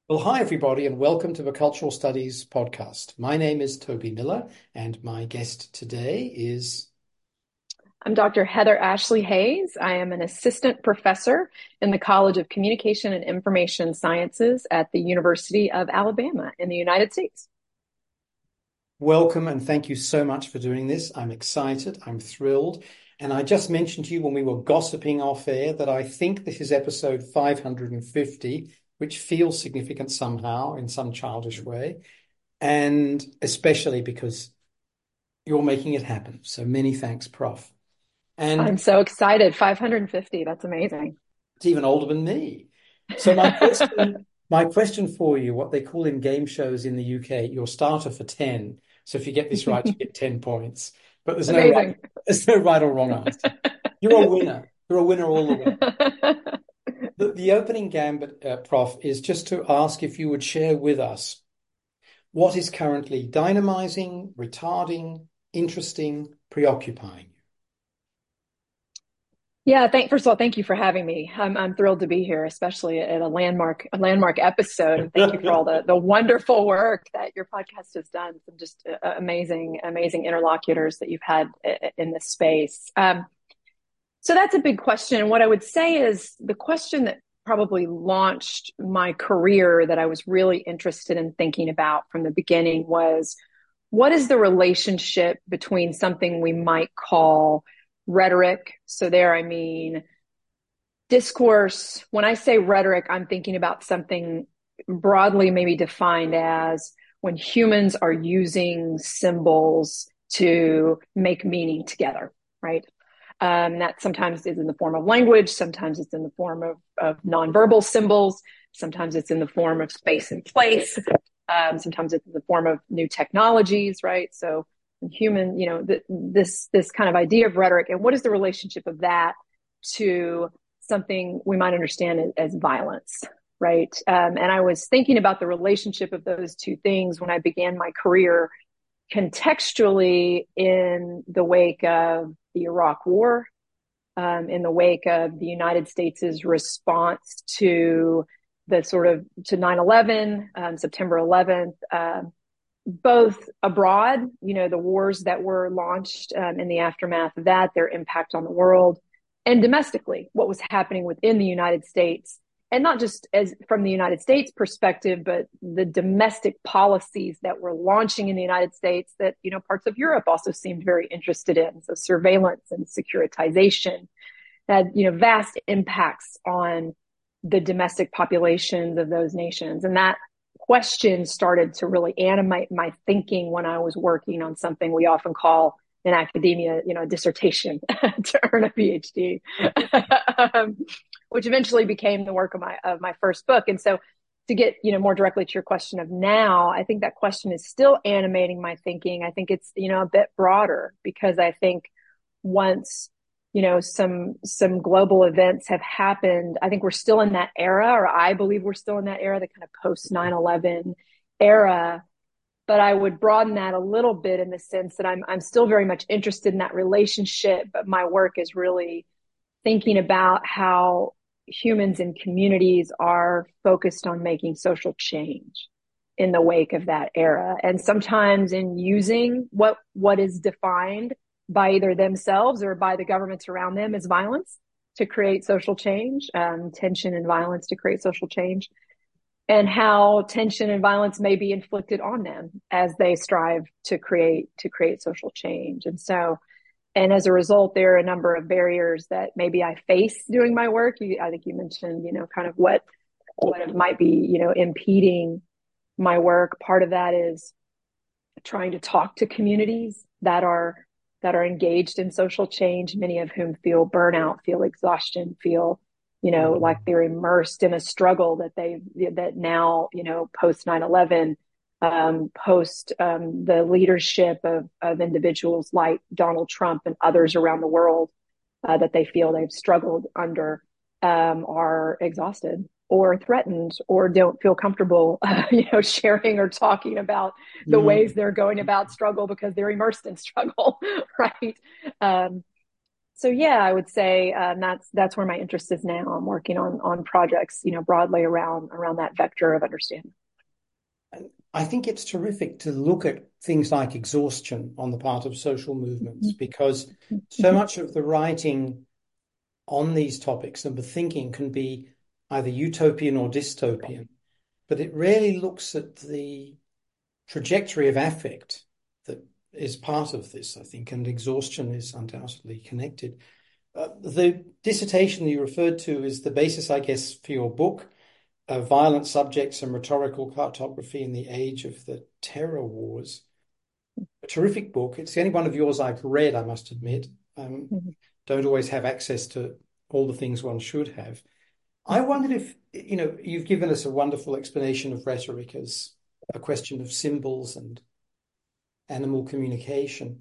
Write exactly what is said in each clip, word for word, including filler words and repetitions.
Well, hi, everybody, and welcome to the Cultural Studies podcast. My name is Toby Miller, and my guest today is. I'm Doctor Heather Ashley Hayes. I am an assistant professor in the College of Communication and Information Sciences at the University of Alabama in the United States. Welcome, and thank you so much for doing this. I'm excited, I'm thrilled. And I just mentioned to you when we were gossiping off air that I think this is episode five hundred fifty, which feels significant somehow in some childish way. And especially because you're making it happen. So many thanks, Prof. I'm And so excited. five hundred fifty. That's amazing. it's even older than me. So my question, my question for you, what they call in game shows in the U K, your starter for ten. So if you get this right, you get ten points. But there's no right, Amazing. there's no right or wrong answer. You're a winner. You're a winner all the way. The, the opening gambit, uh, Prof, is just to ask if you would share with us what is currently dynamizing, retarding, interesting, preoccupying you. Yeah, thank first of all, thank you for having me. I'm I'm thrilled to be here, especially at a landmark a landmark episode. And thank you for all the the wonderful work that your podcast has done. Some just uh, amazing amazing interlocutors that you've had in this space. Um, so that's a big question. And what I would say is the question that probably launched my career that I was really interested in thinking about from the beginning was what is the relationship between something we might call rhetoric. So there, I mean, discourse. When I say rhetoric, I'm thinking about something broadly maybe defined as when humans are using symbols to make meaning together, right? Um, that sometimes is in the form of language. Sometimes it's in the form of, of nonverbal symbols. Sometimes it's in the form of space and place. Um, sometimes it's in the form of new technologies, right? So human, you know, th- this this kind of idea of rhetoric and what is the relationship of that to something we might understand as, as violence, right? Um, and I was thinking about the relationship of those two things when I began my career contextually in the wake of the Iraq War, um, in the wake of the United States' response to the sort of to nine eleven, um, September eleventh, um, both abroad, you know, the wars that were launched um, in the aftermath of that, their impact on the world, and domestically, what was happening within the United States. And not just as from the United States perspective, but the domestic policies that were launching in the United States that, you know, parts of Europe also seemed very interested in. So surveillance and securitization had, you know, vast impacts on the domestic populations of those nations. And that question started to really animate my thinking when I was working on something we often call in academia, you know, a dissertation to earn a PhD, um, which eventually became the work of my of my first book. And so, to get you know more directly to your question of now, I think that question is still animating my thinking. I think it's you know a bit broader because I think once you know some some global events have happened, I think we're still in that era, or I believe we're still in that era, the kind of post nine eleven era. But I would broaden that a little bit in the sense that I'm I'm still very much interested in that relationship, but my work is really thinking about how humans and communities are focused on making social change in the wake of that era, and sometimes in using what what is defined by either themselves or by the governments around them as violence to create social change, um, tension and violence to create social change, and how tension and violence may be inflicted on them as they strive to create to create social change. And so, and as a result, there are a number of barriers that maybe I face doing my work. You, I think you mentioned, you know, kind of what what might be, you know, impeding my work. Part of that is trying to talk to communities that are that are engaged in social change, many of whom feel burnout, feel exhaustion, feel you know, Mm-hmm. like they're immersed in a struggle that they, that now, you know, post nine eleven, um, post um, the leadership of, of individuals like Donald Trump and others around the world uh, that they feel they've struggled under um, are exhausted or threatened or don't feel comfortable, uh, you know, sharing or talking about the ways they're going about struggle because they're immersed in struggle, right? Um, so yeah, I would say um, that's that's where my interest is now. I'm working on on projects, you know, broadly around around that vector of understanding. And I think it's terrific to look at things like exhaustion on the part of social movements, because so Mhm. much of the writing on these topics and the thinking can be either utopian or dystopian, but it really looks at the trajectory of affect that is part of this, I think, and exhaustion is undoubtedly connected. Uh, the dissertation you referred to is the basis, I guess, for your book, uh, Violent Subjects and Rhetorical Cartography in the Age of the Terror Wars. A terrific book. It's the only one of yours I've read, I must admit. Um, Mhm. don't always have access to all the things one should have. I wondered if, you know, you've given us a wonderful explanation of rhetoric as a question of symbols and animal communication.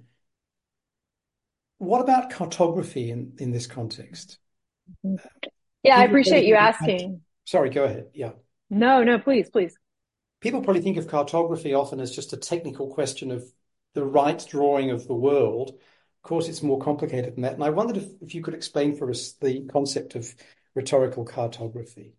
What about cartography in, in this context? Yeah, I People probably appreciate you think of, asking. sorry, go ahead. Yeah. No, no, please, please. People probably think of cartography often as just a technical question of the right drawing of the world. Of course, it's more complicated than that. And I wondered if, if you could explain for us the concept of rhetorical cartography.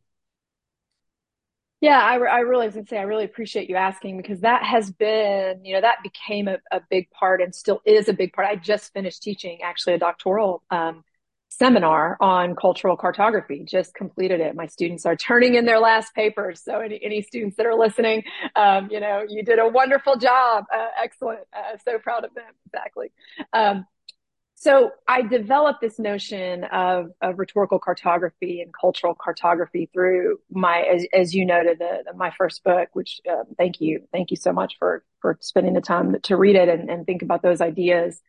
Yeah, I, I really was going to say, I really appreciate you asking because that has been, you know, that became a, a big part and still is a big part. I just finished teaching actually a doctoral um, seminar on cultural cartography, just completed it. My students are turning in their last papers. So any, any students that are listening, um, you know, you did a wonderful job. Uh, excellent. Uh, so proud of them. Exactly. Um, So I developed this notion of, of rhetorical cartography and cultural cartography through my, as, as you noted, the, the, my first book, which um, thank you. Thank you so much for, for spending the time to read it and, and think about those ideas.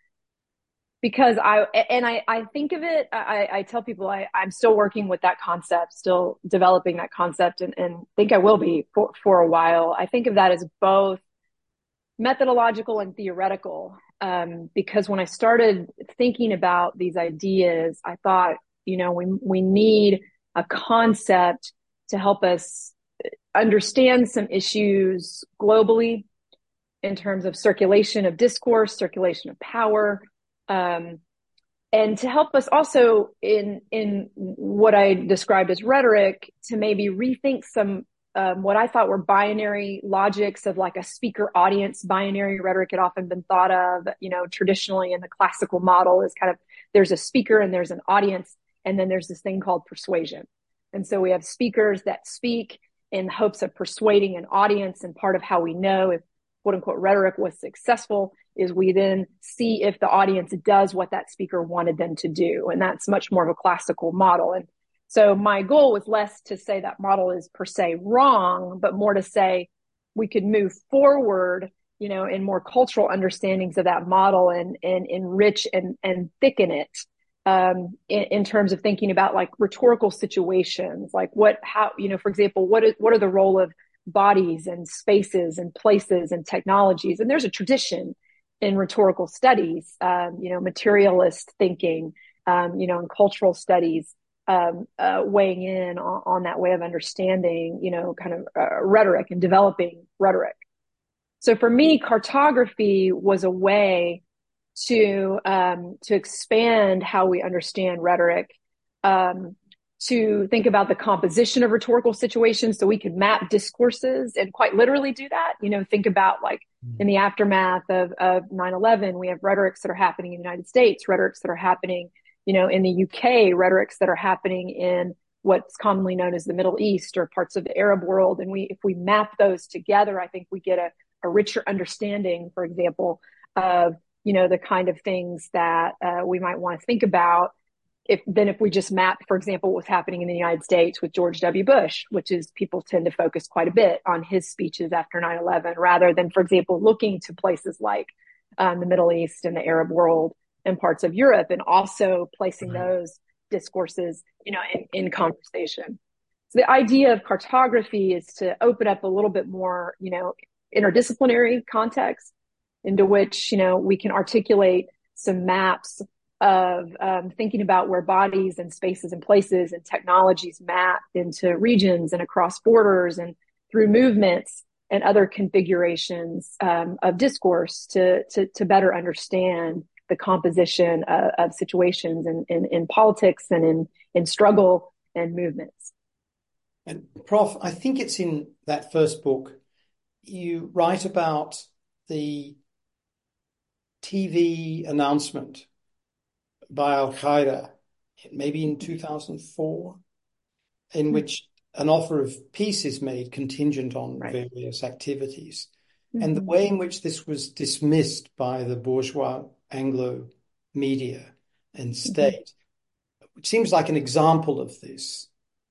Because I, and I, I think of it, I, I tell people I, I'm still working with that concept, still developing that concept and, and think I will be for, for a while. I think of that as both methodological and theoretical. Um, because when I started thinking about these ideas, I thought, you know, we we need a concept to help us understand some issues globally in terms of circulation of discourse, circulation of power, um, and to help us also in in what I described as rhetoric to maybe rethink some um, what I thought were binary logics of like a speaker audience binary rhetoric had often been thought of, you know, traditionally in the classical model is kind of there's a speaker and there's an audience, and then there's this thing called persuasion. And so we have speakers that speak in hopes of persuading an audience, and part of how we know if quote unquote rhetoric was successful is we then see if the audience does what that speaker wanted them to do. And that's much more of a classical model. And so my goal was less to say that model is per se wrong, but more to say we could move forward, you know, in more cultural understandings of that model and, and enrich and, and thicken it um, in, in terms of thinking about like rhetorical situations, like what, how, you know, for example, what is, what are the role of bodies and spaces and places and technologies? And there's a tradition in rhetorical studies, um, you know, materialist thinking, um, you know, in cultural studies, um, uh, weighing in on, on that way of understanding, you know, kind of uh, rhetoric and developing rhetoric. So for me, cartography was a way to um, to expand how we understand rhetoric, um, to think about the composition of rhetorical situations so we could map discourses and quite literally do that. You know, think about like in the aftermath of, of nine eleven, we have rhetorics that are happening in the United States, rhetorics that are happening, you know, in the U K, rhetorics that are happening in what's commonly known as the Middle East or parts of the Arab world. And we, if we map those together, I think we get a, a richer understanding, for example, of, you know, the kind of things that uh, we might want to think about if then if we just map, for example, what's happening in the United States with George W. Bush, which is people tend to focus quite a bit on his speeches after nine eleven, rather than, for example, looking to places like um, the Middle East and the Arab world and parts of Europe, and also placing Right. those discourses, you know, in, in conversation. So the idea of cartography is to open up a little bit more, you know, interdisciplinary context into which, you know, we can articulate some maps of um, thinking about where bodies and spaces and places and technologies map into regions and across borders and through movements and other configurations um, of discourse to, to, to better understand the composition of, of situations in, in, in politics and in, in struggle and movements. And Prof, I think it's in that first book, you write about the T V announcement by Al-Qaeda, maybe in two thousand four, in mm-hmm. which an offer of peace is made contingent on right. various activities. Mm-hmm. And the way in which this was dismissed by the bourgeois Anglo media and state, mm-hmm. which seems like an example of this,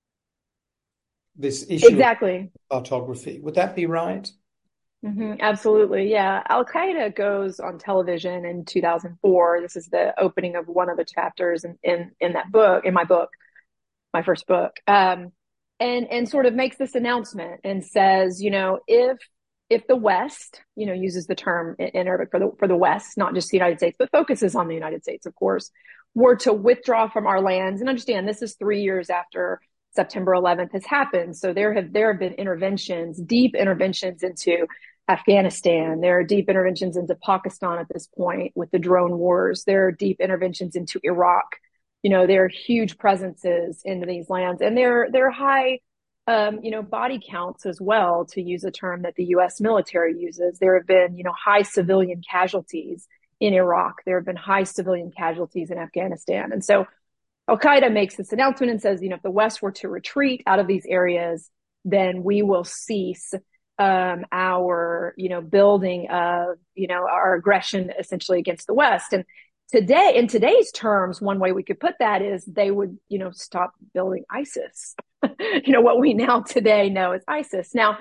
this issue exactly. of cartography. Would that be right? Mm-hmm, absolutely. Yeah. Al-Qaeda goes on television in two thousand four. This is the opening of one of the chapters in, in, in that book, in my book, my first book. Um, and, and sort of makes this announcement and says, you know, if, if the West, you know, uses the term in, in Arabic for the, for the West, not just the United States, but focuses on the United States, of course, were to withdraw from our lands, and understand this is three years after September eleventh has happened. So there have, there have been interventions, deep interventions into Afghanistan. There are deep interventions into Pakistan at this point with the drone wars. There are deep interventions into Iraq. You know, there are huge presences into these lands, and there, there are high, um, you know, body counts as well, to use a term that the U S military uses. There have been, you know, high civilian casualties in Iraq. There have been high civilian casualties in Afghanistan. And so Al-Qaeda makes this announcement and says, you know, if the West were to retreat out of these areas, then we will cease um, our, you know, building of, you know, our aggression essentially against the West. And today, in today's terms, one way we could put that is they would, you know, stop building ISIS. You know, what we now today know as ISIS. Now,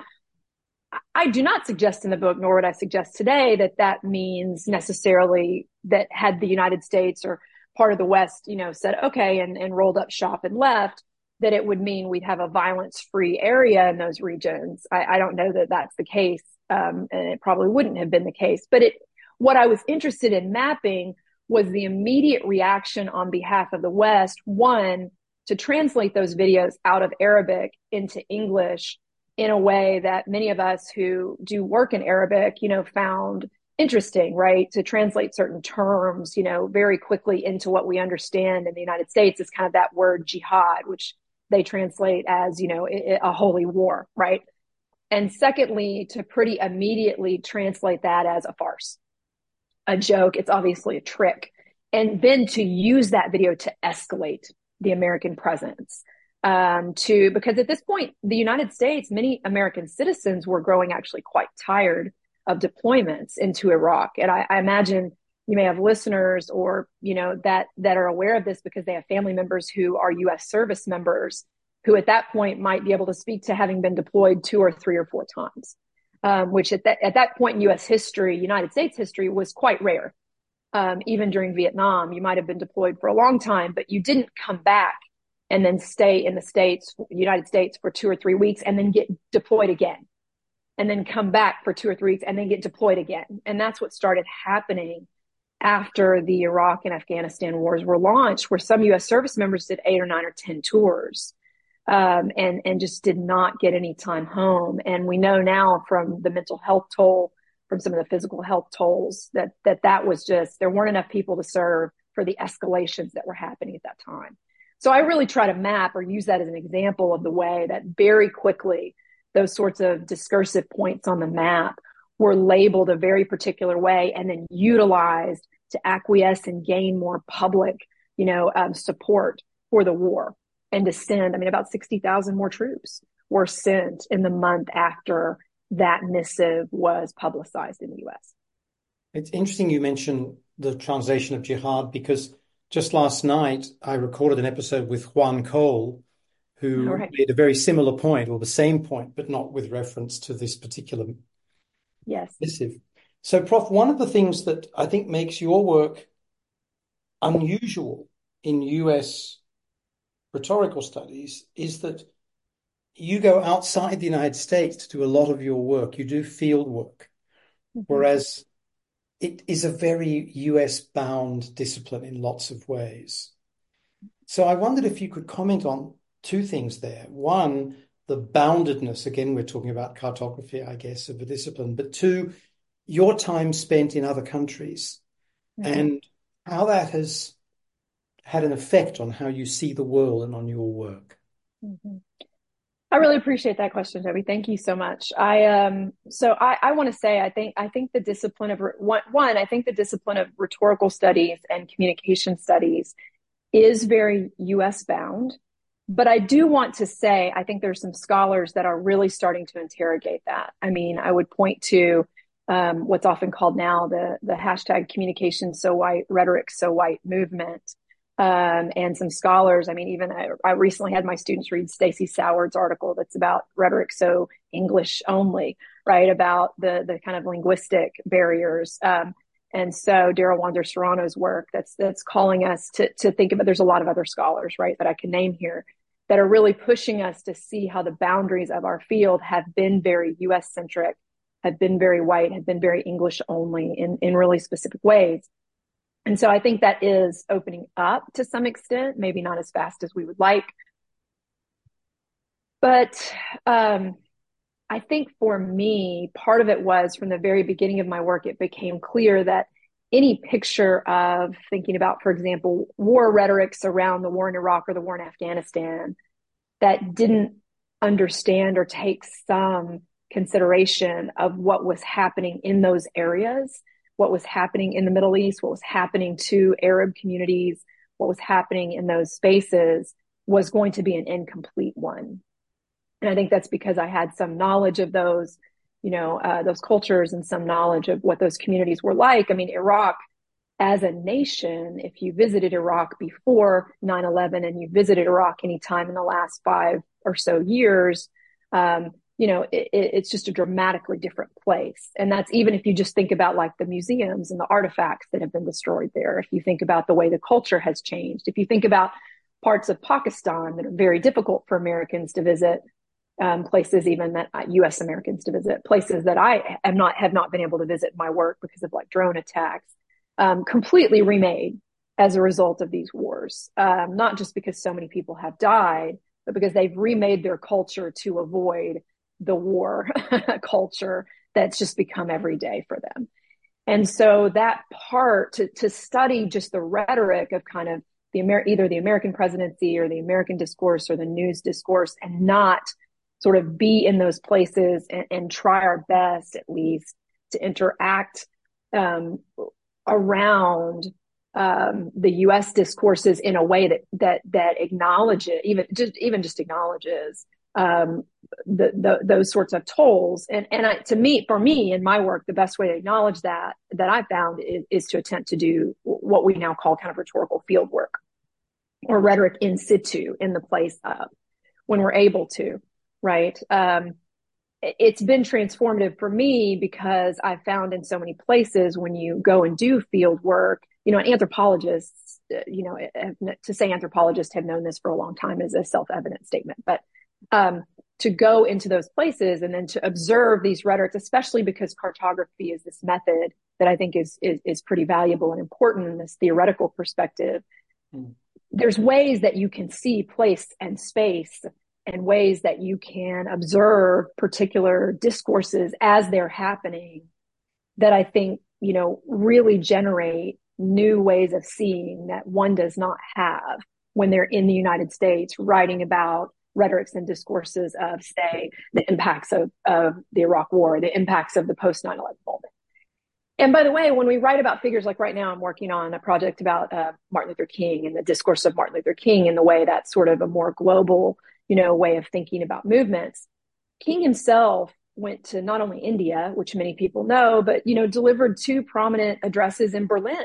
I do not suggest in the book, nor would I suggest today, that that means necessarily that had the United States or part of the West, you know, said, okay, and, and rolled up shop and left, that it would mean we'd have a violence-free area in those regions. I, I don't know that that's the case, um, and it probably wouldn't have been the case. But it, what I was interested in mapping was the immediate reaction on behalf of the West, one, to translate those videos out of Arabic into English in a way that many of us who do work in Arabic, you know, found interesting, right? To translate certain terms, you know, very quickly into what we understand in the United States is kind of that word jihad, which they translate as, you know, a holy war, right? And secondly, to pretty immediately translate that as a farce, a joke. It's obviously a trick. And then to use that video to escalate the American presence. Um, to, because at this point, the United States, many American citizens were growing actually quite tired of deployments into Iraq. And I, I imagine you may have listeners or, you know, that, that are aware of this because they have family members who are U S service members who at that point might be able to speak to having been deployed two or three or four times, um, which at that, at that point in U S history, United States history, was quite rare. Um, even during Vietnam, you might have been deployed for a long time, but you didn't come back and then stay in the States, United States for two or three weeks and then get deployed again. And then come back for two or three weeks and then get deployed again. And that's what started happening after the Iraq and Afghanistan wars were launched, where some U S service members did eight or nine or ten tours, um, and, and just did not get any time home. And we know now from the mental health toll, from some of the physical health tolls, that, that that was just, there weren't enough people to serve for the escalations that were happening at that time. So I really try to map or use that as an example of the way that very quickly those sorts of discursive points on the map were labeled a very particular way and then utilized to acquiesce and gain more public, you know, um, support for the war, and to send, I mean, about sixty thousand more troops were sent in the month after that missive was publicized in the U S. It's interesting you mentioned the translation of jihad, because just last night I recorded an episode with Juan Cole, who right. made a very similar point, or the same point, but not with reference to this particular yes. missive. So, Prof, one of the things that I think makes your work unusual in U S rhetorical studies is that you go outside the United States to do a lot of your work. You do field work, mm-hmm. whereas it is a very U S-bound discipline in lots of ways. So I wondered if you could comment on two things there. One, the boundedness, again, we're talking about cartography, I guess, of a discipline, but two, your time spent in other countries, mm-hmm. and how that has had an effect on how you see the world and on your work. Mhm. I really appreciate that question, Toby. Thank you so much. I um so I, I want to say I think I think the discipline of one one I think the discipline of rhetorical studies and communication studies is very U S bound. But I do want to say I think there's some scholars that are really starting to interrogate that. I mean, I would point to um, what's often called now the the hashtag communication so white, rhetoric so white movement. Um, and some scholars, I mean, even I, I recently had my students read Stacey Soward's article that's about rhetoric so English only, right? About the the kind of linguistic barriers. Um, and so Daryl Wander Serrano's work that's that's calling us to to think about. There's a lot of other scholars, right, that I can name here that are really pushing us to see how the boundaries of our field have been very U S centric, have been very white, have been very English only in in really specific ways. And so I think that is opening up to some extent, maybe not as fast as we would like. But um, I think for me, part of it was from the very beginning of my work, it became clear that any picture of thinking about, for example, war rhetorics around the war in Iraq or the war in Afghanistan that didn't understand or take some consideration of what was happening in those areas, what was happening in the Middle East, what was happening to Arab communities, what was happening in those spaces was going to be an incomplete one. And I think that's because I had some knowledge of those, you know, uh, those cultures and some knowledge of what those communities were like. I mean, Iraq as a nation, if you visited Iraq before nine eleven and you visited Iraq anytime in the last five or so years, um, you know, it, it's just a dramatically different place. And that's even if you just think about like the museums and the artifacts that have been destroyed there. If you think about the way the culture has changed, if you think about parts of Pakistan that are very difficult for Americans to visit, um, places even that U S Americans to visit, places that I have not have not been able to visit in my work because of like drone attacks, um, completely remade as a result of these wars. Um, not just because so many people have died, but because they've remade their culture to avoid the war culture that's just become every day for them. And so that part to, to study just the rhetoric of kind of the Amer- either the American presidency or the American discourse or the news discourse and not sort of be in those places and, and try our best at least to interact um, around um, the U S discourses in a way that that that acknowledges even just even just acknowledges um, the, the those sorts of tolls. And and I, to me, for me in my work, the best way to acknowledge that that I found is, is to attempt to do what we now call kind of rhetorical field work or rhetoric in situ in the place of when we're able to. Right. Um, it's been transformative for me because I found in so many places when you go and do field work, you know, and anthropologists, you know, to say anthropologists have known this for a long time is a self-evident statement, but um, to go into those places and then to observe these rhetorics, especially because cartography is this method that I think is is, is pretty valuable and important in this theoretical perspective. Mm. There's ways that you can see place and space and ways that you can observe particular discourses as they're happening that I think, you know, really generate new ways of seeing that one does not have when they're in the United States writing about rhetorics and discourses of, say, the impacts of, of the Iraq War, the impacts of the post nine eleven moment. And by the way, when we write about figures, like right now, I'm working on a project about uh, Martin Luther King and the discourse of Martin Luther King in the way that's sort of a more global, you know, way of thinking about movements. King himself went to not only India, which many people know, but, you know, delivered two prominent addresses in Berlin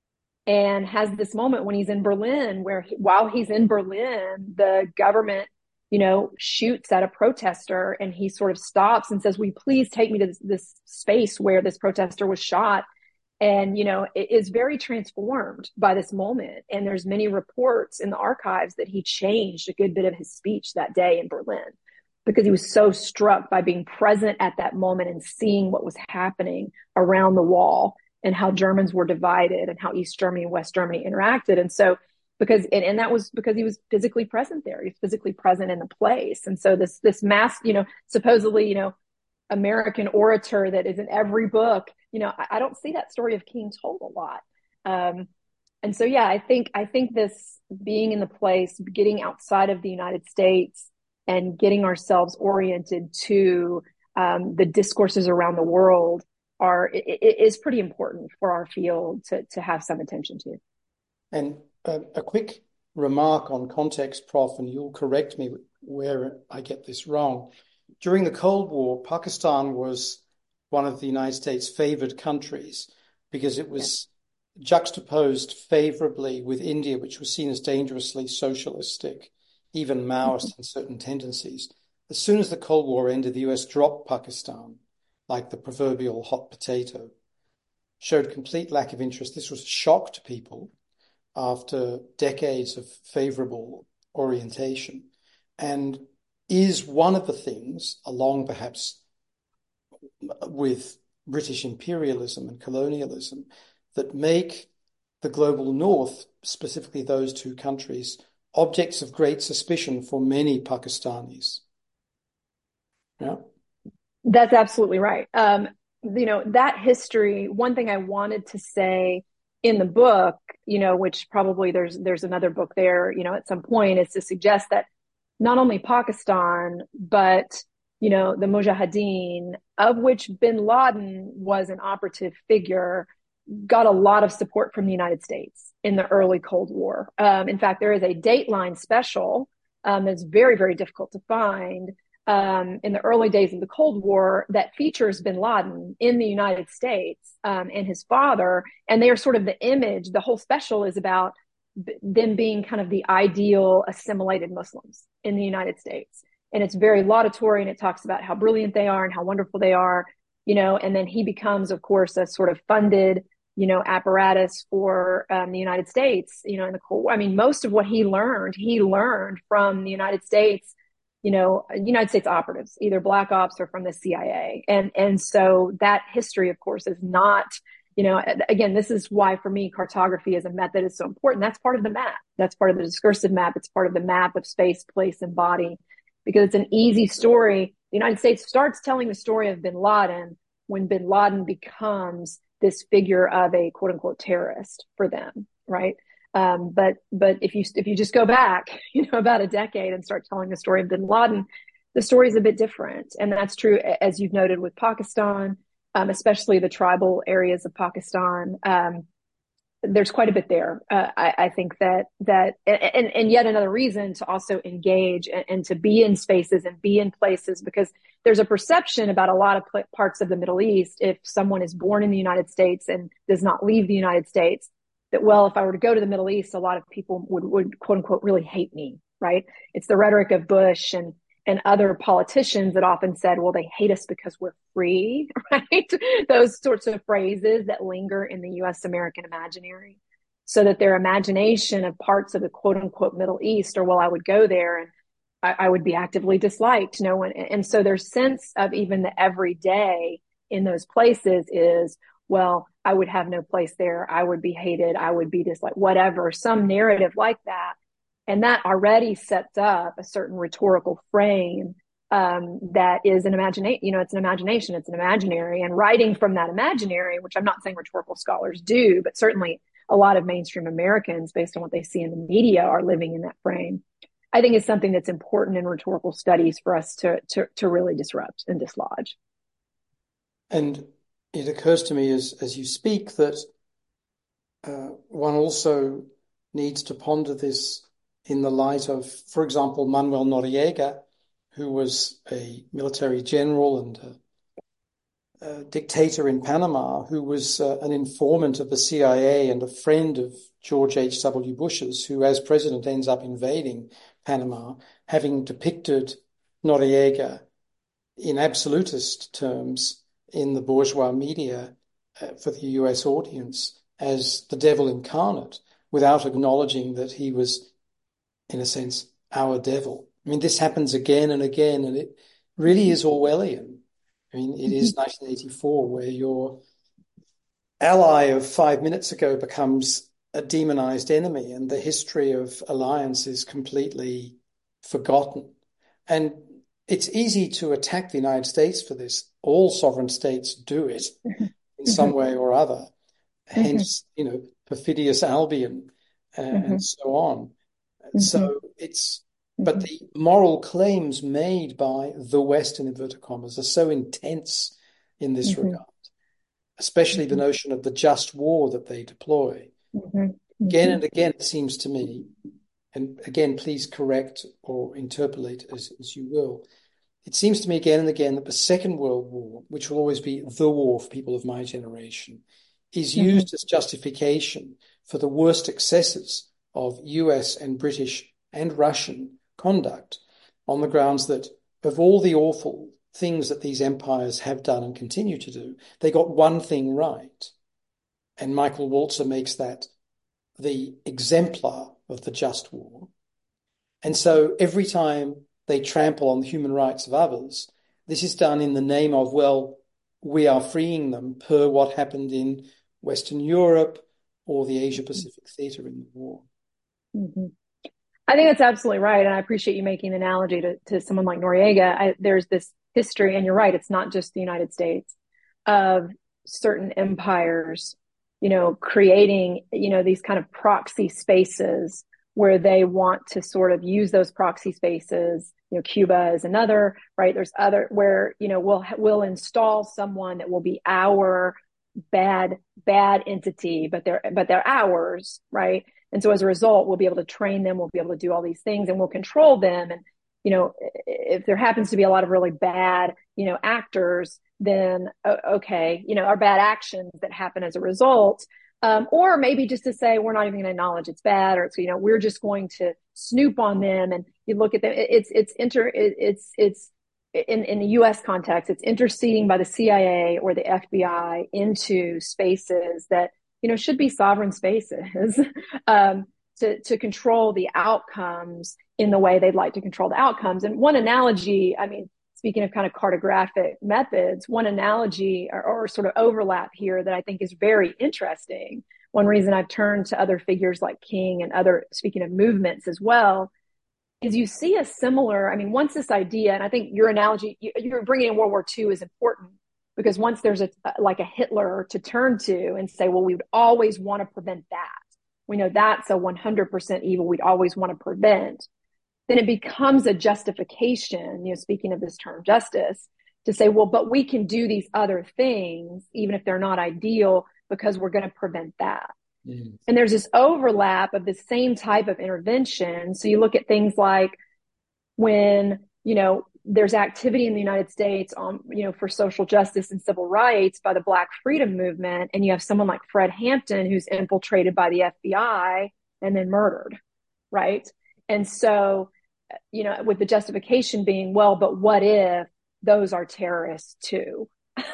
and has this moment when he's in Berlin where he, while he's in Berlin, the government, you know, shoots at a protester and he sort of stops and says, will you please take me to this, this space where this protester was shot? And, you know, it is very transformed by this moment. And there's many reports in the archives that he changed a good bit of his speech that day in Berlin because he was so struck by being present at that moment and seeing what was happening around the wall and how Germans were divided and how East Germany and West Germany interacted. And so because, and, and that was because he was physically present there. He was physically present in the place. And so this, this mass, you know, supposedly, you know, American orator that is in every book, you know, I, I don't see that story of King told a lot. Um, And so, yeah, I think I think this being in the place, getting outside of the United States and getting ourselves oriented to um, the discourses around the world are it, it is pretty important for our field to to have some attention to. And a, a quick remark on context, Professor, and you'll correct me where I get this wrong. During the Cold War, Pakistan was one of the United States' favored countries because it was yeah. juxtaposed favorably with India, which was seen as dangerously socialistic, even Maoist mm-hmm. in certain tendencies. As soon as the Cold War ended, the U S dropped Pakistan like the proverbial hot potato, showed complete lack of interest. This was a shock to people after decades of favorable orientation, and is one of the things, along perhaps with British imperialism and colonialism, that make the global north, specifically those two countries, objects of great suspicion for many Pakistanis. Yeah. That's absolutely right. Um, you know, that history, one thing I wanted to say in the book, you know, which probably there's there's another book there, you know, at some point, is to suggest that not only Pakistan, but, you know, the Mujahideen, of which bin Laden was an operative figure, got a lot of support from the United States in the early Cold War. Um, in fact, there is a Dateline special um, that's very, very difficult to find um, in the early days of the Cold War that features bin Laden in the United States um, and his father. And they are sort of the image. The whole special is about b- them being kind of the ideal assimilated Muslims in the United States. And it's very laudatory, and it talks about how brilliant they are and how wonderful they are, you know, and then he becomes, of course, a sort of funded, you know, apparatus for um, the United States, you know, in the Cold War. I mean, most of what he learned, he learned from the United States, you know, United States operatives, either black ops or from the C I A. And, and so that history, of course, is not, you know, again, this is why for me, cartography as a method is so important. That's part of the map. That's part of the discursive map. It's part of the map of space, place, and body, because it's an easy story. The United States starts telling the story of bin Laden when bin Laden becomes this figure of a quote unquote terrorist for them, right? Um, but but if you if you just go back, you know, about a decade and start telling the story of bin Laden, the story is a bit different, and that's true as you've noted with Pakistan, um, especially the tribal areas of Pakistan. Um, there's quite a bit there. Uh, I, I think that that and and yet another reason to also engage and, and to be in spaces and be in places, because there's a perception about a lot of pl- parts of the Middle East, if someone is born in the United States and does not leave the United States, that, well, if I were to go to the Middle East, a lot of people would, would quote unquote really hate me, right? It's the rhetoric of Bush and and other politicians that often said, well, they hate us because we're free, right? Those sorts of phrases that linger in the U S American imaginary, so that their imagination of parts of the quote unquote Middle East are, well, I would go there and I, I would be actively disliked. No one. And so their sense of even the everyday in those places is, well, I would have no place there. I would be hated. I would be disliked, whatever, some narrative like that. And that already sets up a certain rhetorical frame um, that is an imagination, you know, it's an imagination, it's an imaginary, and writing from that imaginary, which I'm not saying rhetorical scholars do, but certainly a lot of mainstream Americans, based on what they see in the media, are living in that frame. I think is something that's important in rhetorical studies for us to, to, to really disrupt and dislodge. And it occurs to me as, as you speak that uh, one also needs to ponder this in the light of, for example, Manuel Noriega, who was a military general and a, a dictator in Panama, who was uh, an informant of the C I A and a friend of George H W. Bush's, who as president ends up invading Panama, having depicted Noriega in absolutist terms in the bourgeois media uh, for the U S audience as the devil incarnate, without acknowledging that he was, in a sense, our devil. I mean, this happens again and again, and it really is Orwellian. I mean, it is nineteen eighty-four, where your ally of five minutes ago becomes a demonized enemy, and the history of alliance is completely forgotten. And it's easy to attack the United States for this. All sovereign states do it in some way or other. Hence, you know, perfidious Albion, uh, Mm-hmm. and so on. Mm-hmm. So it's, but Mm-hmm. the moral claims made by the West, in inverted commas, are so intense in this Mm-hmm. regard, especially the Mm-hmm. notion of the just war that they deploy. Mm-hmm. Again Mm-hmm. and again, it seems to me, and again, please correct or interpolate as, as you will. It seems to me again and again that the Second World War, which will always be the war for people of my generation, is Mm-hmm. used as justification for the worst excesses of U S and British and Russian conduct on the grounds that of all the awful things that these empires have done and continue to do, they got one thing right. And Michael Walzer makes that the exemplar of the just war. And so every time they trample on the human rights of others, this is done in the name of, well, we are freeing them per what happened in Western Europe or the Asia Pacific theater in the war. Mm-hmm. I think that's absolutely right. And I appreciate you making the analogy to, to someone like Noriega. I, there's this history, and you're right, it's not just the United States, of certain empires, you know, creating, you know, these kind of proxy spaces where they want to sort of use those proxy spaces. You know, Cuba is another, right? There's other where, you know, we'll, we'll install someone that will be our bad, bad entity, but they're, but they're ours, right? And so as a result, we'll be able to train them, we'll be able to do all these things, and we'll control them. And, you know, if there happens to be a lot of really bad, you know, actors, then okay, you know, our bad actions that happen as a result, um, or maybe just to say we're not even going to acknowledge it's bad, or it's, you know, we're just going to snoop on them. And you look at them, it's it's inter it's it's in in the U S context, it's interceding by the C I A or the F B I into spaces that, you know, should be sovereign spaces, um, to, to control the outcomes in the way they'd like to control the outcomes. And one analogy, I mean, speaking of kind of cartographic methods, one analogy or, or sort of overlap here that I think is very interesting. One reason I've turned to other figures like King and other, speaking of movements as well, is you see a similar, I mean, once this idea, and I think your analogy, you, you're bringing in World War Two is important, because once there's a like a Hitler to turn to and say, well, we would always want to prevent that. We know that's a one hundred percent evil we'd always want to prevent. Then it becomes a justification, you know, speaking of this term justice, to say, well, but we can do these other things, even if they're not ideal, because we're going to prevent that. Mm. And there's this overlap of the same type of intervention. So you look at things like when, you know, there's activity in the United States on, you know, for social justice and civil rights by the Black Freedom Movement, and you have someone like Fred Hampton who's infiltrated by the F B I and then murdered, right? And so, you know, with the justification being, well, but what if those are terrorists too?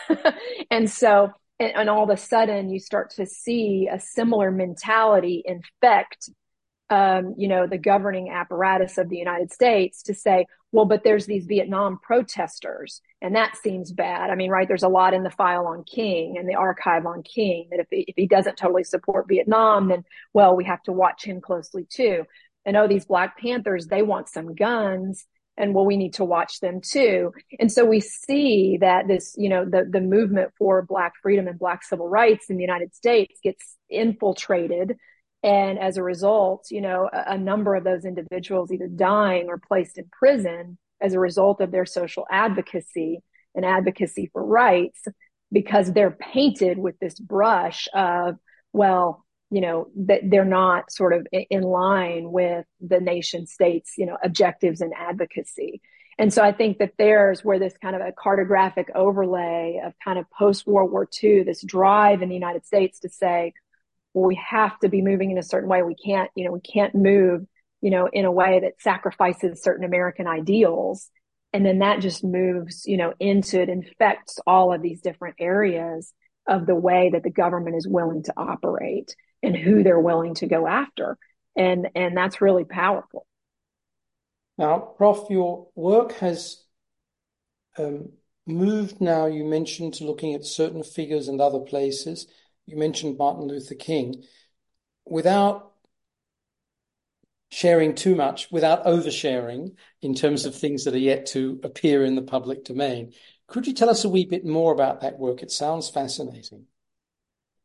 And so, and, and all of a sudden you start to see a similar mentality infect, um, you know, the governing apparatus of the United States to say, well, but there's these Vietnam protesters, and that seems bad. I mean, right, there's a lot in the file on King and the archive on King that if he, if he doesn't totally support Vietnam, then, well, we have to watch him closely too. And oh, these Black Panthers, they want some guns, and well, we need to watch them too. And so we see that this, you know, the, the movement for Black freedom and Black civil rights in the United States gets infiltrated. And as a result, you know, a, a number of those individuals either dying or placed in prison as a result of their social advocacy and advocacy for rights, because they're painted with this brush of, well, you know, that they're not sort of in line with the nation state's, you know, objectives and advocacy. And so I think that there's where this kind of a cartographic overlay of kind of post-World War Two, this drive in the United States to say, well, we have to be moving in a certain way. We can't, you know, we can't move, you know, in a way that sacrifices certain American ideals. And then that just moves, you know, into it, infects all of these different areas of the way that the government is willing to operate and who they're willing to go after. And, and that's really powerful. Now, Prof, your work has um, moved now, you mentioned, to looking at certain figures and other places. You mentioned Martin Luther King. Without sharing too much, without oversharing in terms of things that are yet to appear in the public domain, could you tell us a wee bit more about that work? It sounds fascinating.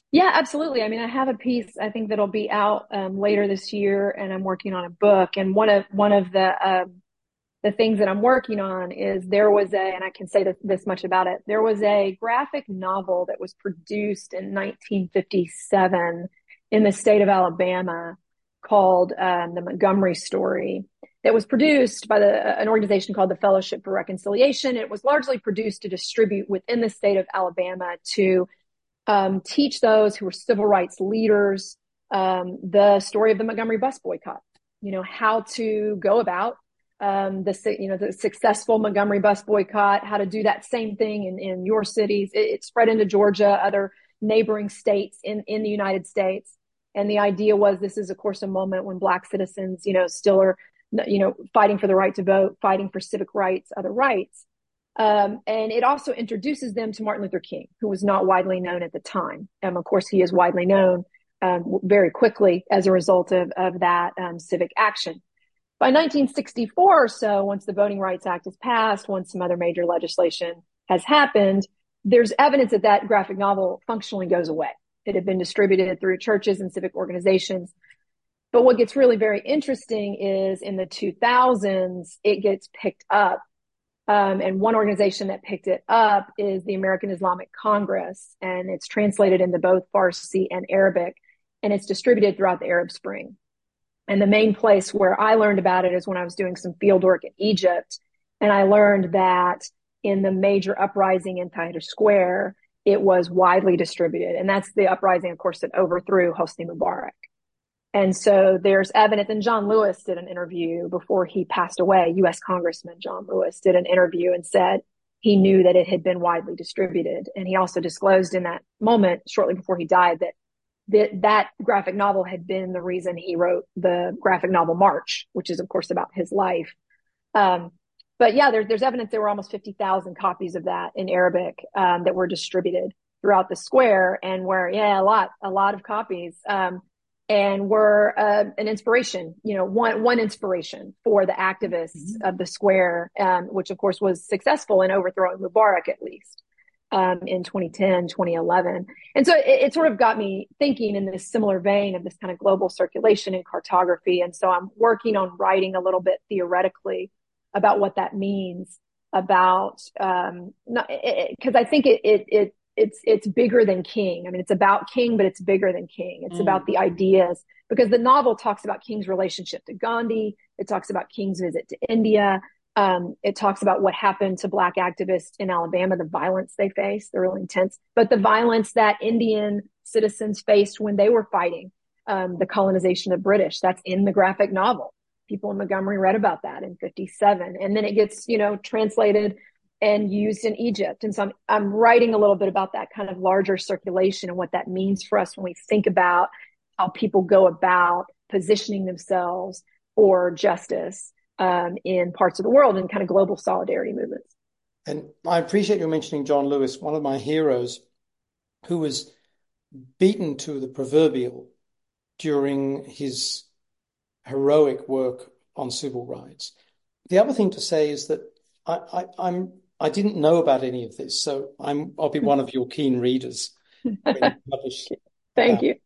Yeah, absolutely. I mean, I have a piece I think that'll be out um, later this year, and I'm working on a book. And one of one of the um, the things that I'm working on is there was a, and I can say this, this much about it, there was a graphic novel that was produced in nineteen fifty-seven in the state of Alabama called um, The Montgomery Story that was produced by the, an organization called the Fellowship for Reconciliation. It was largely produced to distribute within the state of Alabama to um, teach those who were civil rights leaders um, the story of the Montgomery bus boycott, you know, how to go about um, the, you know, the successful Montgomery bus boycott, how to do that same thing in, in your cities. It, it spread into Georgia, other neighboring states in, in the United States. And the idea was this is, of course, a moment when Black citizens, you know, still are, you know, fighting for the right to vote, fighting for civic rights, other rights. Um, and it also introduces them to Martin Luther King, who was not widely known at the time. Um, of course, he is widely known um, very quickly as a result of, of that um, civic action. By nineteen sixty-four or so, once the Voting Rights Act is passed, once some other major legislation has happened, there's evidence that that graphic novel functionally goes away. It had been distributed through churches and civic organizations. But what gets really very interesting is in the two thousands, it gets picked up. Um, and one organization that picked it up is the American Islamic Congress, and it's translated into both Farsi and Arabic, and it's distributed throughout the Arab Spring. And the main place where I learned about it is when I was doing some field work in Egypt. And I learned that in the major uprising in Tahrir Square, it was widely distributed. And that's the uprising, of course, that overthrew Hosni Mubarak. And so there's evidence, and John Lewis did an interview before he passed away. U S Congressman John Lewis did an interview and said he knew that it had been widely distributed. And he also disclosed in that moment, shortly before he died, that that, that graphic novel had been the reason he wrote the graphic novel March, which is, of course, about his life. Um, but yeah, there, there's evidence there were almost fifty thousand copies of that in Arabic um, that were distributed throughout the square, and where, yeah, a lot, a lot of copies. Um, and were uh, an inspiration, you know, one one inspiration for the activists mm-hmm. of the square, um, which of course was successful in overthrowing Mubarak at least um, in twenty ten, twenty eleven. And so it, it sort of got me thinking in this similar vein of this kind of global circulation and cartography. And so I'm working on writing a little bit theoretically about what that means about, um, not, because I think it, it, it it's it's bigger than King. I mean, it's about King, but it's bigger than King. It's mm. about the ideas, because the novel talks about King's relationship to Gandhi. It talks about King's visit to India. Um, it talks about what happened to Black activists in Alabama, the violence they faced, the really intense, but the violence that Indian citizens faced when they were fighting um, the colonization of British. That's in the graphic novel. People in Montgomery read about that in fifty-seven. And then it gets, you know, translated and used in Egypt. And so I'm, I'm writing a little bit about that kind of larger circulation and what that means for us when we think about how people go about positioning themselves for justice um, in parts of the world and kind of global solidarity movements. And I appreciate you mentioning John Lewis, one of my heroes, who was beaten to the proverbial during his heroic work on civil rights. The other thing to say is that I, I, I'm I didn't know about any of this, so I'm I'll be one of your keen readers when you publish. Thank you.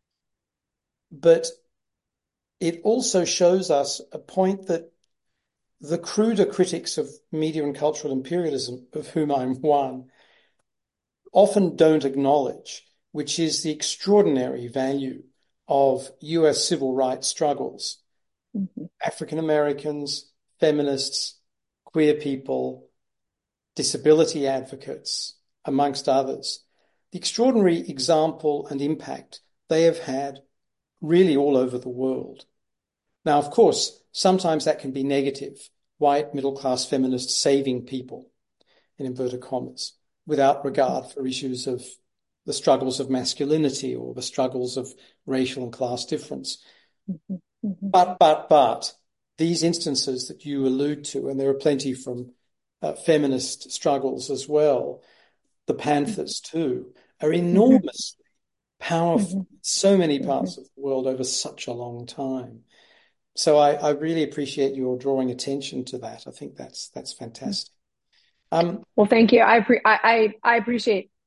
But it also shows us a point that the cruder critics of media and cultural imperialism, of whom I'm one, often don't acknowledge, which is the extraordinary value of U S civil rights struggles. Mm-hmm. African Americans, feminists, queer people, disability advocates, amongst others, the extraordinary example and impact they have had really all over the world. Now, of course, sometimes that can be negative, white, middle-class feminists saving people, in inverted commas, without regard for issues of the struggles of masculinity or the struggles of racial and class difference. Mm-hmm. Mm-hmm. But, but, but, these instances that you allude to, and there are plenty from uh, feminist struggles as well, the Panthers too, are enormously mm-hmm. powerful in so many parts mm-hmm. of the world over such a long time. So I, I really appreciate your drawing attention to that. I think that's that's fantastic. Um, well, thank you. I, pre- I, I I appreciate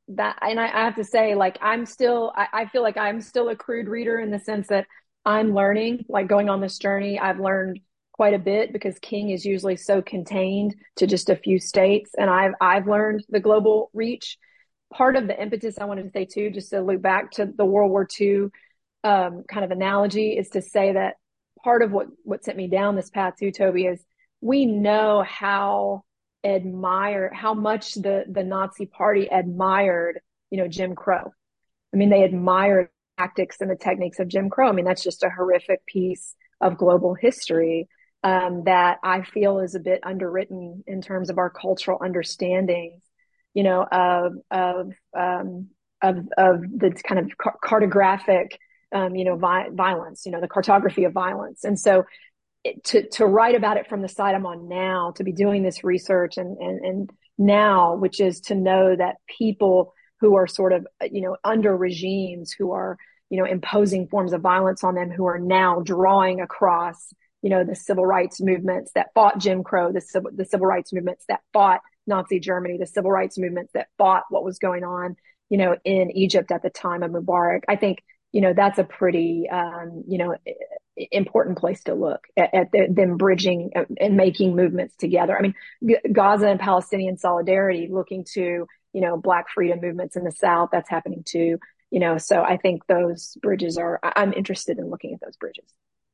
that, and I, I have to say, like, I'm still, I, I feel like I'm still a crude reader in the sense that I'm learning, like going on this journey. I've learned quite a bit because King is usually so contained to just a few states. And I've, I've learned the global reach. Part of the impetus I wanted to say too, just to loop back to the World War Two um, kind of analogy, is to say that part of what, what sent me down this path too, Toby, is we know how admire how much the the Nazi Party admired, you know, Jim Crow. I mean, they admired the tactics and the techniques of Jim Crow. I mean, that's just a horrific piece of global history um, that I feel is a bit underwritten in terms of our cultural understandings, you know, of of um, of of the kind of cartographic, um, you know, vi- violence, you know, the cartography of violence, and so to to write about it from the side I'm on now, to be doing this research and and and now, which is to know that people who are sort of, you know, under regimes who are, you know, imposing forms of violence on them, who are now drawing across, you know, the civil rights movements that fought Jim Crow, the civil the civil rights movements that fought Nazi Germany, the civil rights movements that fought what was going on, you know, in Egypt at the time of Mubarak. I think, you know, that's a pretty, um, you know, important place to look at, at the, them bridging and making movements together. I mean, G- Gaza and Palestinian solidarity, looking to, you know, Black freedom movements in the South, that's happening too. You know, so I think those bridges are, I'm interested in looking at those bridges.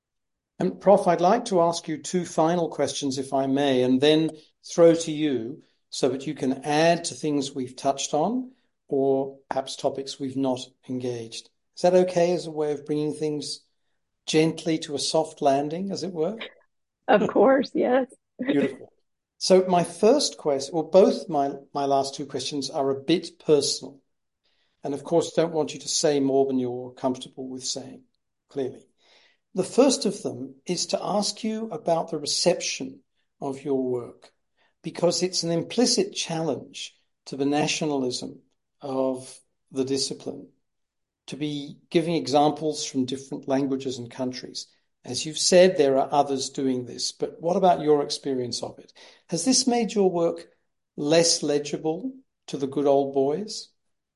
And Prof, I'd like to ask you two final questions, if I may, and then throw to you so that you can add to things we've touched on or perhaps topics we've not engaged. Is that okay as a way of bringing things gently to a soft landing, as it were? Of course, yes. Beautiful. So my first question, or both my, my last two questions are a bit personal. And of course, don't want you to say more than you're comfortable with saying, clearly. The first of them is to ask you about the reception of your work, because it's an implicit challenge to the nationalism of the discipline, to be giving examples from different languages and countries. As you've said, there are others doing this, but what about your experience of it? Has this made your work less legible to the good old boys?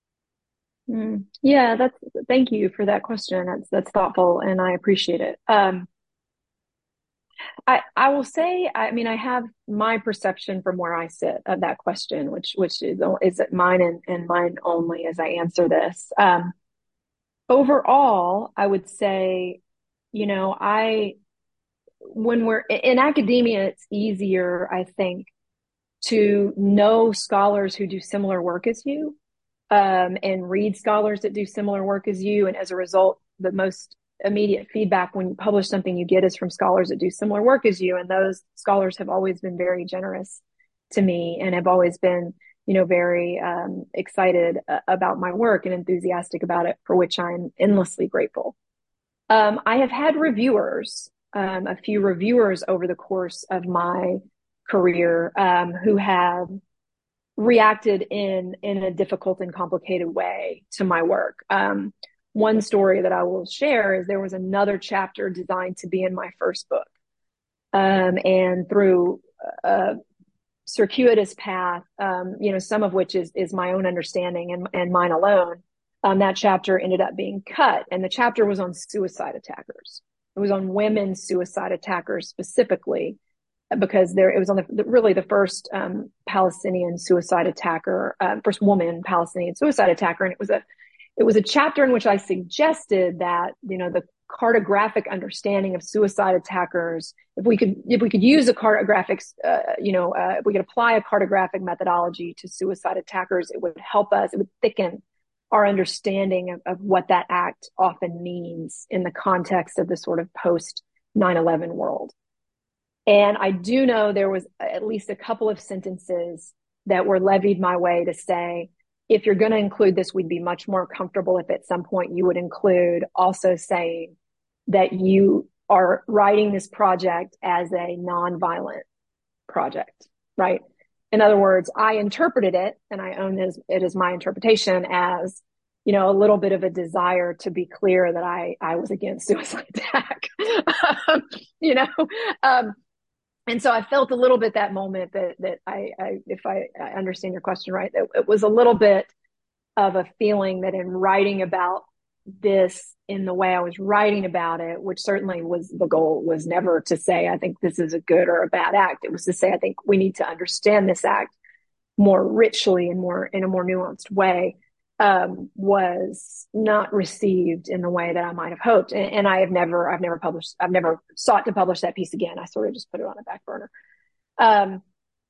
Mm, yeah, that's, thank you for that question. That's, that's thoughtful and I appreciate it. Um, I, I will say, I mean, I have my perception from where I sit of that question, which, which is, is mine and, and mine only as I answer this. Um, overall, I would say, you know, I, when we're in academia, it's easier, I think, to know scholars who do similar work as you, um, and read scholars that do similar work as you. And as a result, the most immediate feedback when you publish something you get is from scholars that do similar work as you. And those scholars have always been very generous to me and have always been, you know, very um, excited uh, about my work and enthusiastic about it, for which I'm endlessly grateful. Um, I have had reviewers, um, a few reviewers over the course of my career, um, who have reacted in in a difficult and complicated way to my work. Um, one story that I will share is there was another chapter designed to be in my first book, um, and through a circuitous path, um, you know, some of which is is my own understanding and and mine alone. Um, that chapter ended up being cut, and the chapter was on suicide attackers. It was on women suicide attackers specifically, because there it was on the, the really the first um, Palestinian suicide attacker, uh, first woman Palestinian suicide attacker, and it was a it was a chapter in which I suggested that, you know, the cartographic understanding of suicide attackers, if we could if we could use a cartographic, uh, you know, uh, if we could apply a cartographic methodology to suicide attackers, it would help us. It would thicken our understanding of, of what that act often means in the context of the sort of post nine eleven world. And I do know there was at least a couple of sentences that were levied my way to say, if you're going to include this, we'd be much more comfortable if at some point you would include also saying that you are writing this project as a nonviolent project, right? In other words, I interpreted it, and I own this, it as my interpretation, as, you know, a little bit of a desire to be clear that I, I was against suicide attack, um, you know, um, and so I felt a little bit that moment that, that I, I if I, I understand your question right, that it was a little bit of a feeling that in writing about this in the way I was writing about it, which certainly was the goal, was never to say, I think this is a good or a bad act. It was to say, I think we need to understand this act more richly and more in a more nuanced way, um, was not received in the way that I might have hoped. And, and I have never, I've never published, I've never sought to publish that piece again. I sort of just put it on a back burner. Um,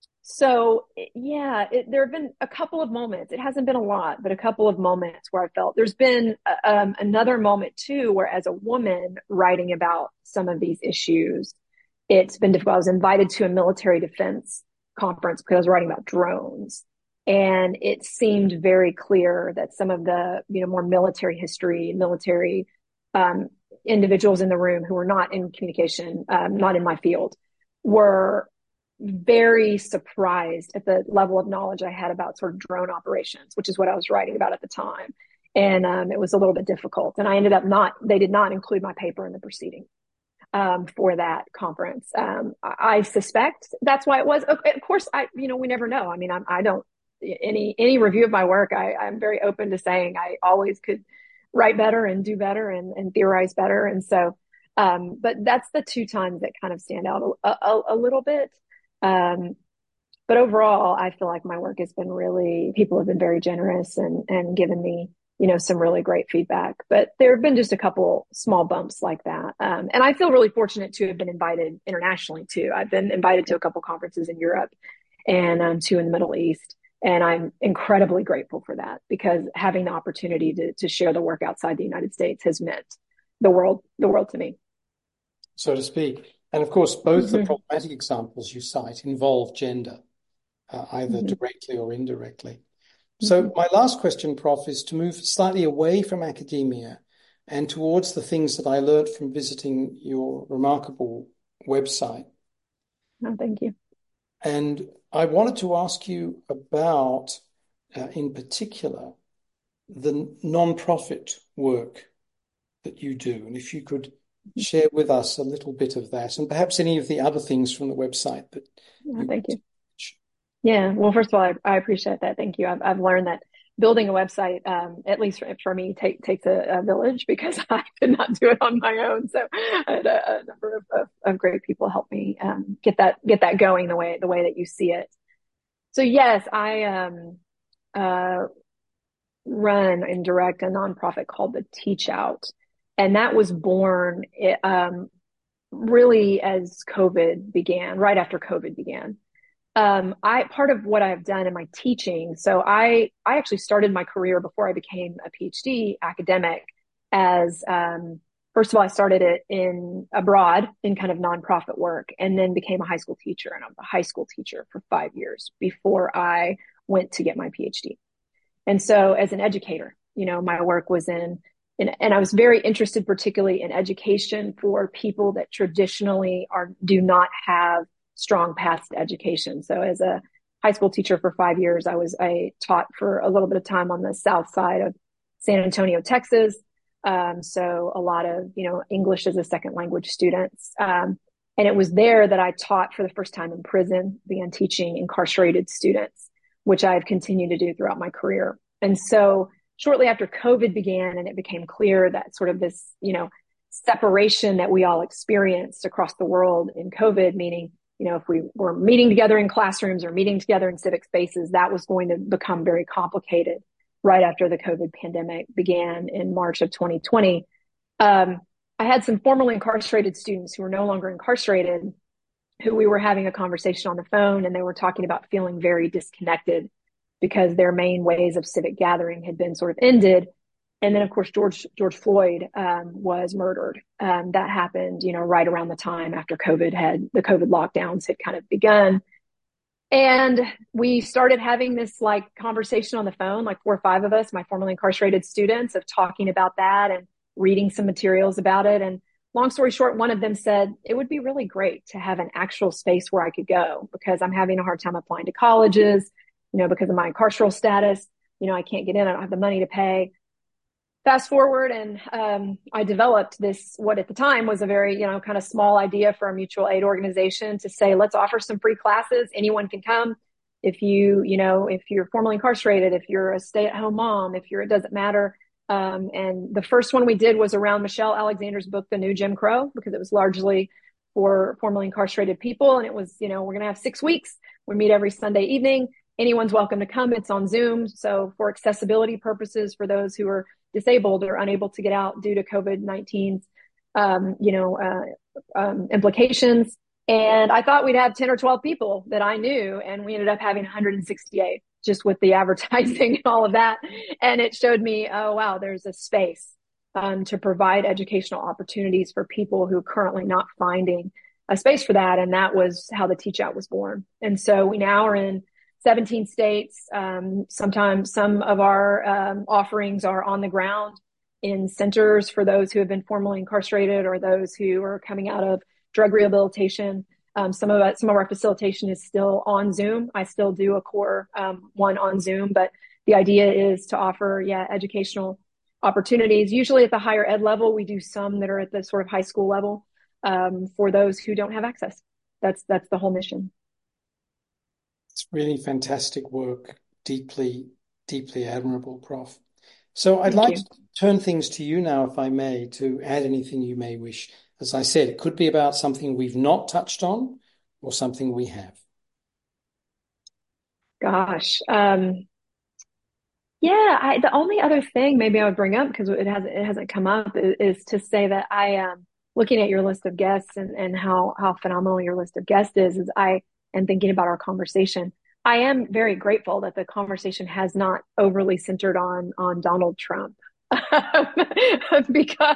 so yeah, it, there have been a couple of moments. It hasn't been a lot, but a couple of moments where I felt there's been uh, um, another moment too, where as a woman writing about some of these issues, it's been difficult. I was invited to a military defense conference because I was writing about drones. And it seemed very clear that some of the, you know, more military history, military um, individuals in the room who were not in communication, um, not in my field, were very surprised at the level of knowledge I had about sort of drone operations, which is what I was writing about at the time. And um, it was a little bit difficult. And I ended up not, they did not include my paper in the proceeding um, for that conference. Um, I, I suspect that's why it was. Of course, I, you know, we never know. I mean, I'm, I don't, any, any review of my work, I, I'm very open to saying I always could write better and do better and, and theorize better. And so, um, but that's the two times that kind of stand out a, a, a little bit. Um, but overall, I feel like my work has been really, people have been very generous and, and given me, you know, some really great feedback, but there have been just a couple small bumps like that. Um, and I feel really fortunate to have been invited internationally too. I've been invited to a couple conferences in Europe and um, two in the Middle East. And I'm incredibly grateful for that, because having the opportunity to, to share the work outside the United States has meant the world, the world to me. So to speak. And of course, both Mm-hmm. the problematic examples you cite involve gender, uh, either Mm-hmm. directly or indirectly. So Mm-hmm. my last question, Professor, is to move slightly away from academia and towards the things that I learned from visiting your remarkable website. No, thank you. And I wanted to ask you about, uh, in particular, the non-profit work that you do. And if you could share with us a little bit of that, and perhaps any of the other things from the website that No, you thank you. Yeah. Well, first of all, I, I appreciate that. Thank you. I've, I've learned that building a website, um, at least for, for me, take, takes a, a village, because I could not do it on my own. So I had a, a number of, of, of great people help me um, get that get that going the way the way that you see it. So yes, I um, uh, run and direct a nonprofit called the Teach Out, and that was born um, really as COVID began, right after COVID began. Um, I, part of what I've done in my teaching, so I, I actually started my career before I became a PhD academic as, um, first of all, I started it in abroad in kind of nonprofit work, and then became a high school teacher. And I was a high school teacher for five years before I went to get my PhD. And so as an educator, you know, my work was in, in and I was very interested particularly in education for people that traditionally are, do not have strong paths to education. So as a high school teacher for five years, I was, I taught for a little bit of time on the south side of San Antonio, Texas. Um, so a lot of, you know, English as a second language students. Um, and it was there that I taught for the first time in prison, began teaching incarcerated students, which I've continued to do throughout my career. And so shortly after COVID began, and it became clear that sort of this, you know, separation that we all experienced across the world in COVID, meaning, you know, if we were meeting together in classrooms or meeting together in civic spaces, that was going to become very complicated right after the COVID pandemic began in March of twenty twenty. Um, I had some formerly incarcerated students who were no longer incarcerated, who we were having a conversation on the phone, and they were talking about feeling very disconnected because their main ways of civic gathering had been sort of ended. And then, of course, George George Floyd um, was murdered. Um, that happened, you know, right around the time after COVID had the COVID lockdowns had kind of begun. And we started having this like conversation on the phone, like four or five of us, my formerly incarcerated students, of talking about that and reading some materials about it. And long story short, one of them said, it would be really great to have an actual space where I could go, because I'm having a hard time applying to colleges, you know, because of my carceral status. You know, I can't get in. I don't have the money to pay. Fast forward, and um, I developed this, what at the time was a very, you know, kind of small idea for a mutual aid organization to say, let's offer some free classes. Anyone can come. if you, you know, if you're formerly incarcerated, if you're a stay-at-home mom, if you're, it doesn't matter. Um, and the first one we did was around Michelle Alexander's book, The New Jim Crow, because it was largely for formerly incarcerated people. And it was, you know, we're going to have six weeks. We meet every Sunday evening. Anyone's welcome to come. It's on Zoom. So for accessibility purposes, for those who are disabled or unable to get out due to COVID nineteen, um, you know, uh, um, implications. And I thought we'd have ten or twelve people that I knew, and we ended up having one hundred sixty-eight just with the advertising and all of that. And it showed me, oh, wow, there's a space um, to provide educational opportunities for people who are currently not finding a space for that. And that was how the Teach Out was born. And so we now are in seventeen states. Um, sometimes some of our um, offerings are on the ground in centers for those who have been formerly incarcerated or those who are coming out of drug rehabilitation. Um, some of it, some of our facilitation is still on Zoom. I still do a core um, one on Zoom, but the idea is to offer, yeah, educational opportunities. Usually at the higher ed level, we do some that are at the sort of high school level um, for those who don't have access. That's that's the whole mission. It's really fantastic work, deeply, deeply admirable, Professor So I'd Thank like you. to turn things to you now, if I may, to add anything you may wish. As I said, it could be about something we've not touched on or something we have. Gosh. Um, yeah, I, the only other thing maybe I would bring up, because it hasn't it hasn't come up, is, is to say that I am looking at your list of guests and, and how how phenomenal your list of guests is, is I am thinking about our conversation. I am very grateful that the conversation has not overly centered on on Donald Trump. Because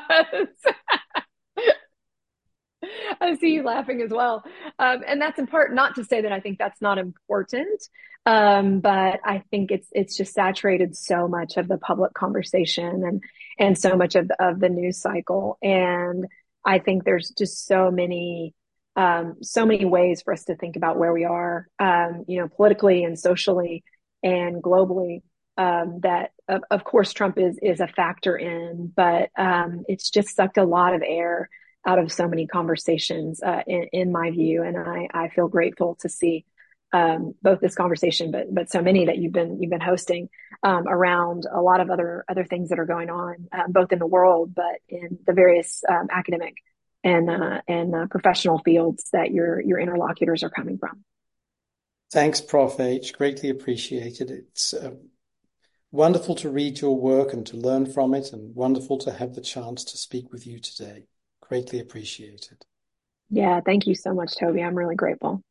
I see you laughing as well. Um, and that's in part not to say that I think that's not important, um, but I think it's it's just saturated so much of the public conversation and and so much of the, of the news cycle. And I think there's just so many um, so many ways for us to think about where we are, um, you know, politically and socially and globally. Um, that of, of course Trump is is a factor in, but um, it's just sucked a lot of air out of so many conversations, uh, in, in my view. And I, I feel grateful to see um, both this conversation, but but so many that you've been you've been hosting um, around a lot of other other things that are going on, uh, both in the world, but in the various um, academic and uh, and uh, professional fields that your your interlocutors are coming from. Thanks, Professor H. Greatly appreciated. It's uh, wonderful to read your work and to learn from it, and wonderful to have the chance to speak with you today. Greatly appreciated. Yeah, thank you so much, Toby. I'm really grateful.